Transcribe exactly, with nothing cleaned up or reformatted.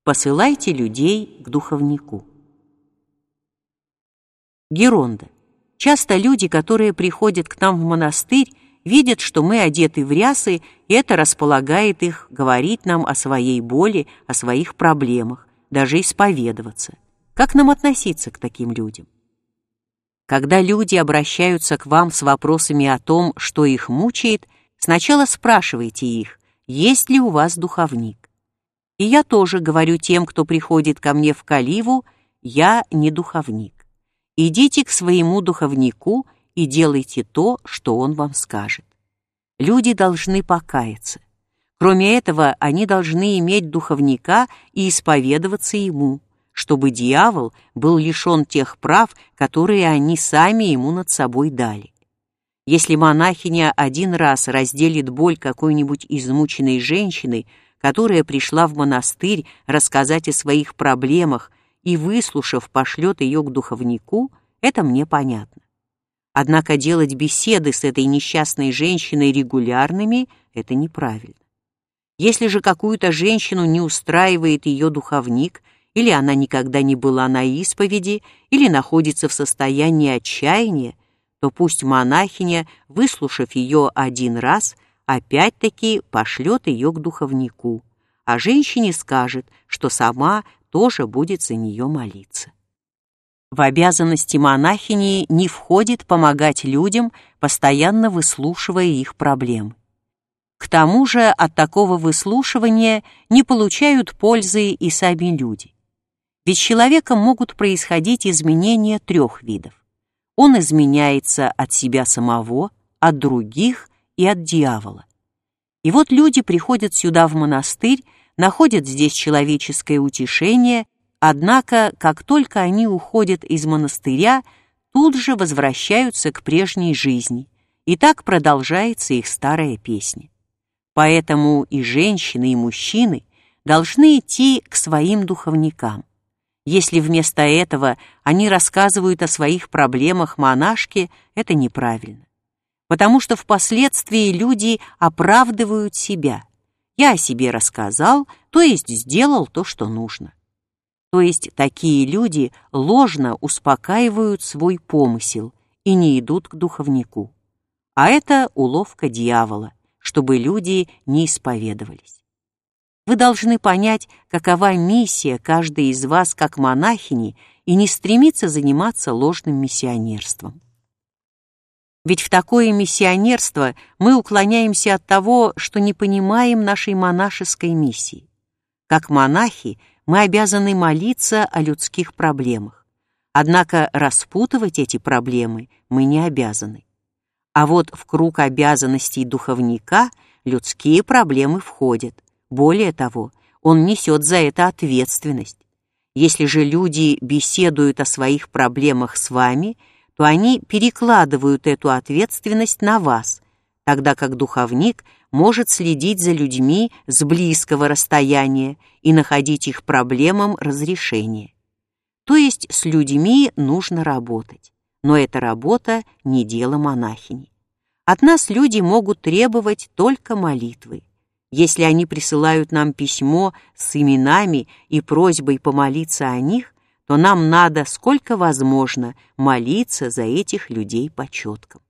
Посылайте людей к духовнику. Геронда. Часто люди, которые приходят к нам в монастырь, видят, что мы одеты в рясы, и это располагает их говорить нам о своей боли, о своих проблемах, даже исповедоваться. Как нам относиться к таким людям? Когда люди обращаются к вам с вопросами о том, что их мучает, сначала спрашивайте их, есть ли у вас духовник. И я тоже говорю тем, кто приходит ко мне в Каливу, я не духовник. Идите к своему духовнику и делайте то, что он вам скажет. Люди должны покаяться. Кроме этого, они должны иметь духовника и исповедоваться ему, чтобы дьявол был лишен тех прав, которые они сами ему над собой дали. Если монахиня один раз разделит боль какой-нибудь измученной женщины, которая пришла в монастырь рассказать о своих проблемах и, выслушав, пошлет ее к духовнику, это мне понятно. Однако делать беседы с этой несчастной женщиной регулярными – это неправильно. Если же какую-то женщину не устраивает ее духовник, или она никогда не была на исповеди, или находится в состоянии отчаяния, то пусть монахиня, выслушав ее один раз, опять-таки пошлет ее к духовнику, а женщине скажет, что сама тоже будет за нее молиться. В обязанности монахини не входит помогать людям, постоянно выслушивая их проблемы. К тому же от такого выслушивания не получают пользы и сами люди. Ведь с человеком могут происходить изменения трех видов. Он изменяется от себя самого, от других и от дьявола. И вот люди приходят сюда в монастырь, находят здесь человеческое утешение, однако, как только они уходят из монастыря, тут же возвращаются к прежней жизни, и так продолжается их старая песня. Поэтому и женщины, и мужчины должны идти к своим духовникам. Если вместо этого они рассказывают о своих проблемах монашке, это неправильно. Потому что впоследствии люди оправдывают себя. Я о себе рассказал, то есть сделал то, что нужно. То есть такие люди ложно успокаивают свой помысел и не идут к духовнику. А это уловка дьявола, чтобы люди не исповедовались. Вы должны понять, какова миссия каждой из вас как монахини, и не стремиться заниматься ложным миссионерством. Ведь в такое миссионерство мы уклоняемся от того, что не понимаем нашей монашеской миссии. Как монахи мы обязаны молиться о людских проблемах. Однако распутывать эти проблемы мы не обязаны. А вот в круг обязанностей духовника людские проблемы входят. Более того, он несет за это ответственность. Если же люди беседуют о своих проблемах с вами, то они перекладывают эту ответственность на вас, тогда как духовник может следить за людьми с близкого расстояния и находить их проблемам разрешение. То есть с людьми нужно работать, но эта работа не дело монахини. От нас люди могут требовать только молитвы. Если они присылают нам письмо с именами и просьбой помолиться о них, то нам надо, сколько возможно, молиться за этих людей по четкам.